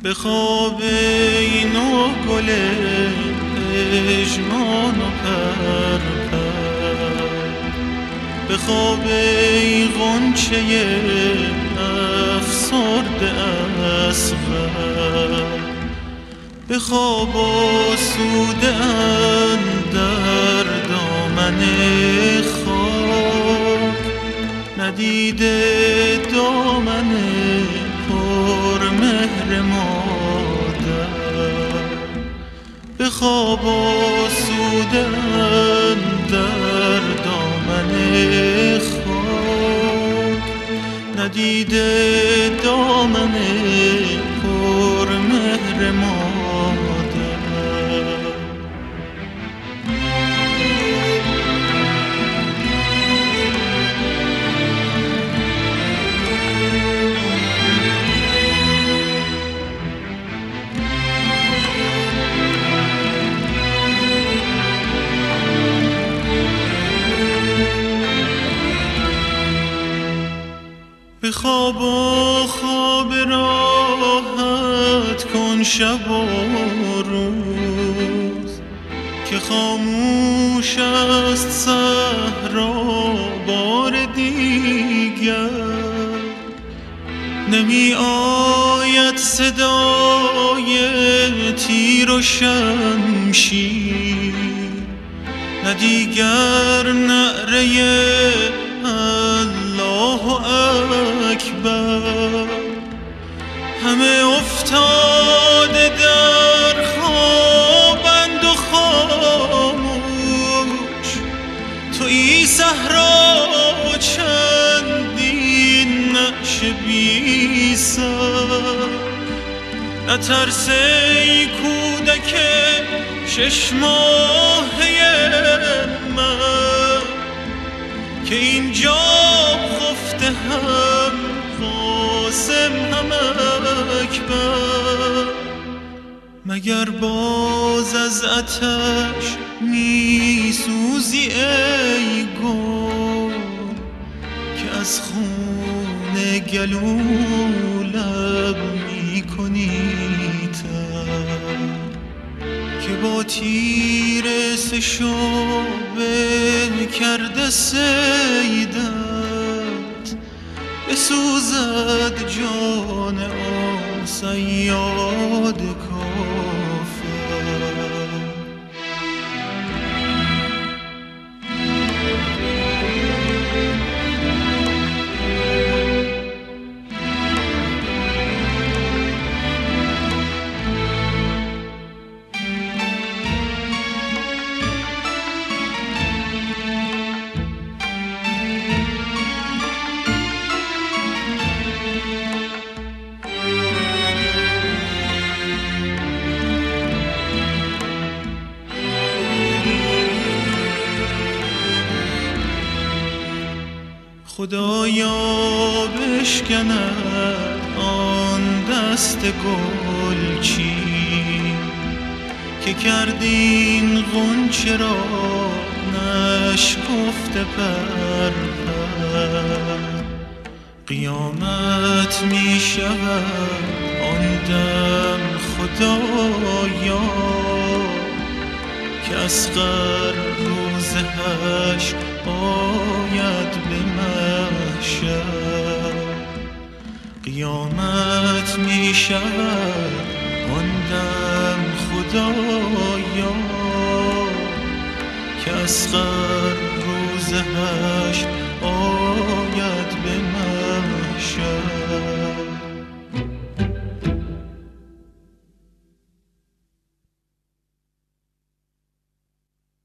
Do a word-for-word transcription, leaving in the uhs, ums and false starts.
به خواب این و گل پژمان و پرپر، به خواب ای غنچه افسرده اصغر، به خواب آسوده اندر دامن خاک، ندیده دامن پر مهر مادر، به خواب آسوده اندر دامن خاک، ندیده دامن پر مهر مادر. به خواب و خواب راحت کن شب و روز، که خاموش است صحرا بار دیگر، نمی آید صدای تیر و شمشیر، نه دیگر نعره الله اکبر، همه افتاده در خوابند و خاموش، تویی صحرا چندین نعش بی سر، نترس ای کودک شش ماهه من، که اینجا خفته هم قاسم هم اکبر، مگر باز از آتش می سوزی ای گل، که از خون گلو لب می کنی تر، که با تیر سه شعبه کرده صیدت، بسوزد جان آن صیاد کافر. خدایا بشکند آن دست گلچین، که کردین غنچه را نشکفته پر پر، قیامت می شود آن دم خدایا، که اصغر روز حشر آید به محشر، قیامت می شود آن دم خدایا، که اصغر روز حشر آید به محشر.